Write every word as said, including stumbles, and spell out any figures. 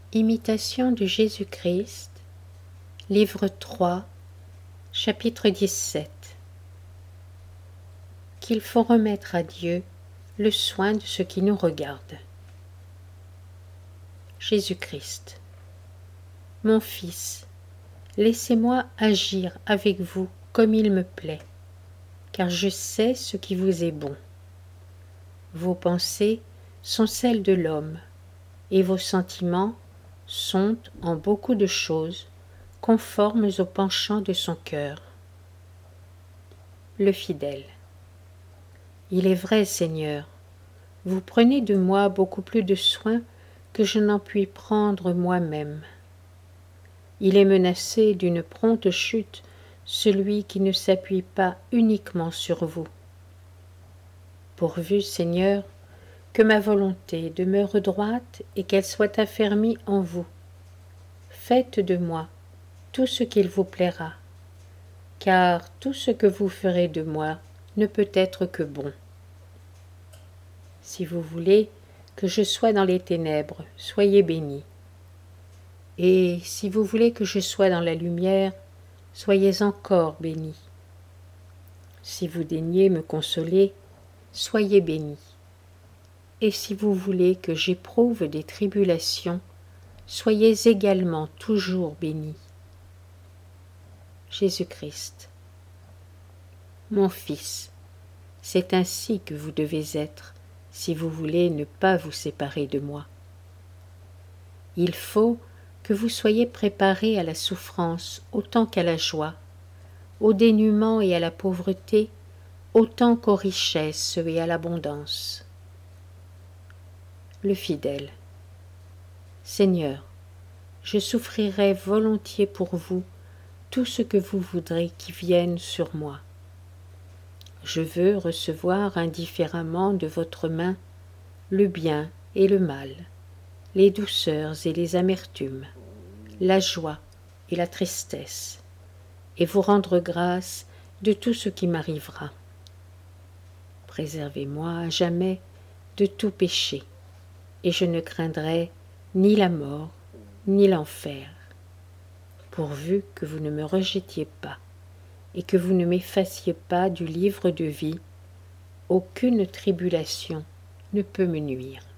Imitation de Jésus-Christ, livre trois, chapitre dix-sept. Qu'il faut remettre à Dieu le soin de ce qui nous regarde. Jésus-Christ. Mon Fils, laissez-moi agir avec vous comme il me plaît, car je sais ce qui vous est bon. Vos pensées sont celles de l'homme, et vos sentiments sont, en beaucoup de choses, conformes aux penchants de son cœur. Le fidèle. Il est vrai, Seigneur, vous prenez de moi beaucoup plus de soin que je n'en puis prendre moi-même. Il est menacé d'une prompte chute, celui qui ne s'appuie pas uniquement sur vous. Pourvu, Seigneur, que ma volonté demeure droite et qu'elle soit affermie en vous. Faites de moi tout ce qu'il vous plaira, car tout ce que vous ferez de moi ne peut être que bon. Si vous voulez que je sois dans les ténèbres, soyez bénis. Et si vous voulez que je sois dans la lumière, soyez encore bénis. Si vous daignez me consoler, soyez bénis. Et si vous voulez que j'éprouve des tribulations, soyez également toujours bénis. Jésus-Christ. Mon Fils, c'est ainsi que vous devez être, si vous voulez ne pas vous séparer de moi. Il faut que vous soyez préparés à la souffrance autant qu'à la joie, au dénuement et à la pauvreté, autant qu'aux richesses et à l'abondance. Le fidèle. Seigneur, je souffrirai volontiers pour vous tout ce que vous voudrez qui vienne sur moi. Je veux recevoir indifféremment de votre main le bien et le mal, les douceurs et les amertumes, la joie et la tristesse, et vous rendre grâce de tout ce qui m'arrivera. Préservez-moi à jamais de tout péché, et je ne craindrai ni la mort, ni l'enfer, pourvu que vous ne me rejetiez pas, et que vous ne m'effaciez pas du livre de vie. Aucune tribulation ne peut me nuire.